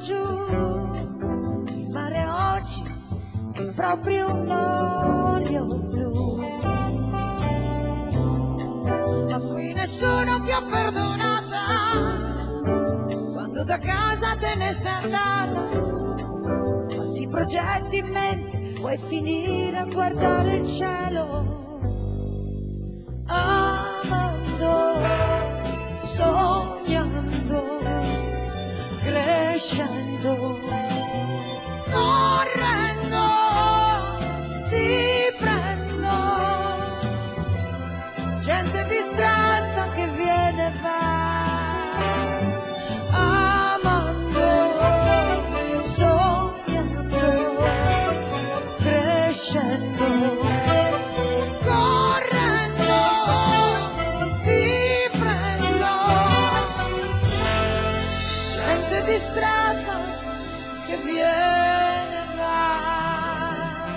giù, il mare oggi è proprio un olio blu. Ma qui nessuno ti ha perdonata quando da casa te ne sei andata. Quanti progetti in mente, vuoi finire a guardare il cielo? Amando, sognando, crescendo, correndo, ti prendo. Gente distratta che viene e va. Amando, sognando, crescendo, distratta che viene e va.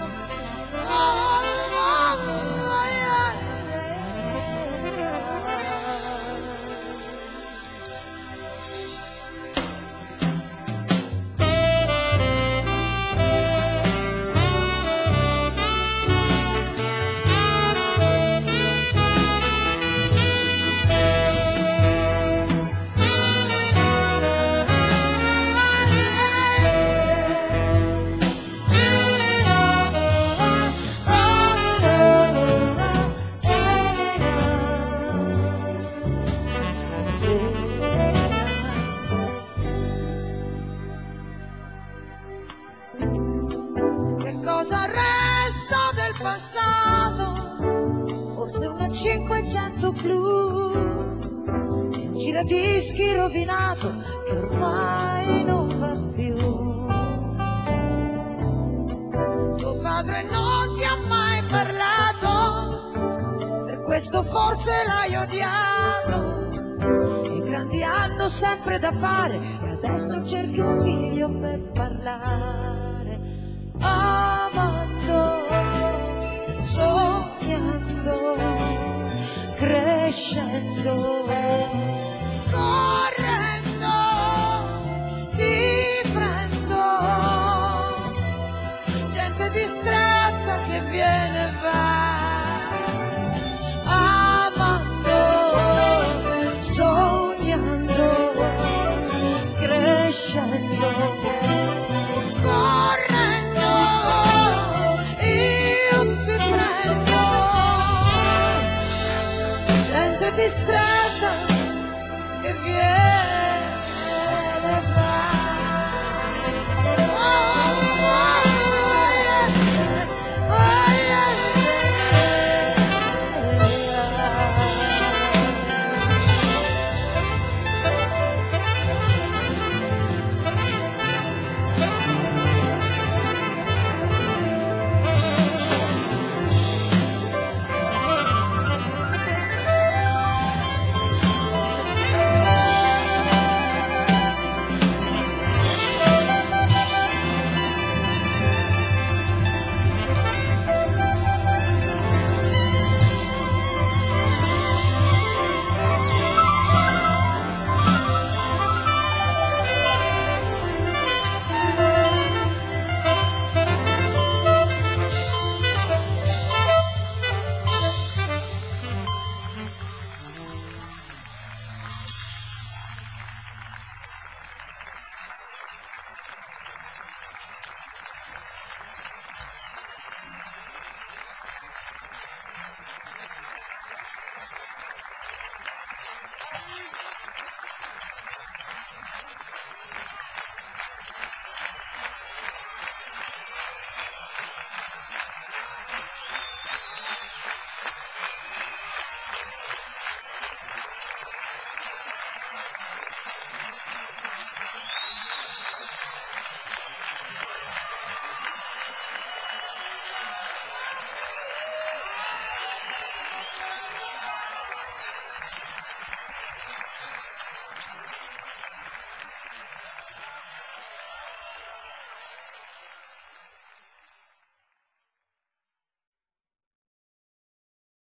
Che cosa resta del passato? Forse una 500 blu, un giradischi rovinato che ormai non va più. Tuo padre non ti ha mai parlato, per questo forse l'hai odiato. I grandi hanno sempre da fare e adesso cerchi un figlio per parlare. Amando, sognando, crescendo, correndo, ti prendo. Gente distratta che viene e va. Amando, sognando, crescendo, correndo, io ti prendo. Gente distratta